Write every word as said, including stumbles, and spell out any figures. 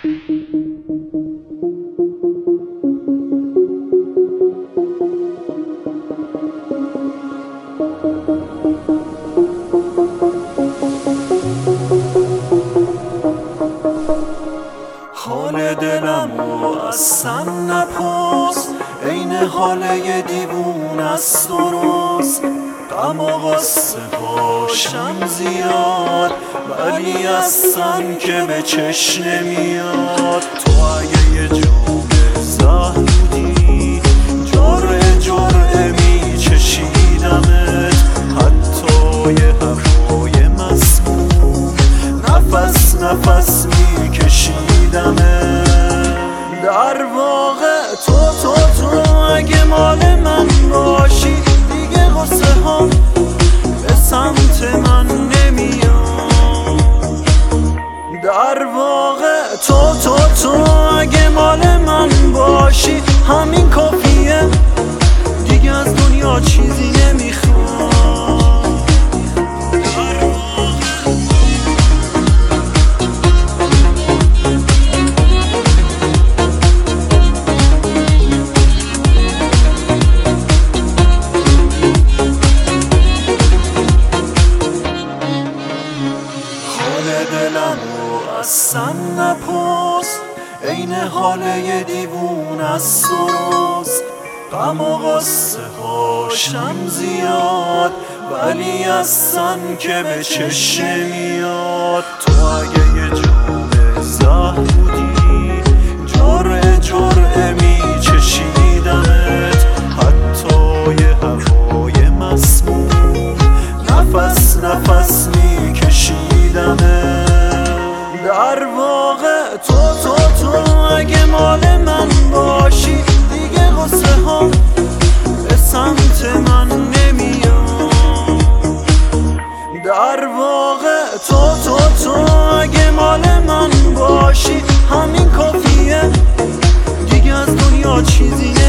حال دلمو اصلا نپرس، عین حال یه دیوون است درست. غم و غصه باشم زیاد، ولی اصلا که به چشم نمیاد. تو اگه یه جام زهر بودی، جرعه جرعه میچشیدمت، حتی یه هوای مسموم نفس نفس میکشیدمت. در واقع تو تو تو اگه مال من باشی، دیگه غصه ها به سمت من نمیاد. در واقع تو تو تو اگه مال من باشی، همین کافیه، دیگه از دنیا چیزی نمیخواد. دلمو اصلا نپرس، عین حال یه دیوون است درست. غم و غصه هاشم زیاد، ولی اصلا که به چشم نمیاد. تو اگه یه جام زهر بودی، جرعه جرعه میچشیدمت، حتی یه هوای مسموم نفس نفس میکشیدمت. در واقع تو تو تو اگه مال من باشی، دیگه غصه ها به سمت من نمیاد. در واقع تو تو تو اگه مال من باشی، همین کافیه، دیگه از دنیا چیزی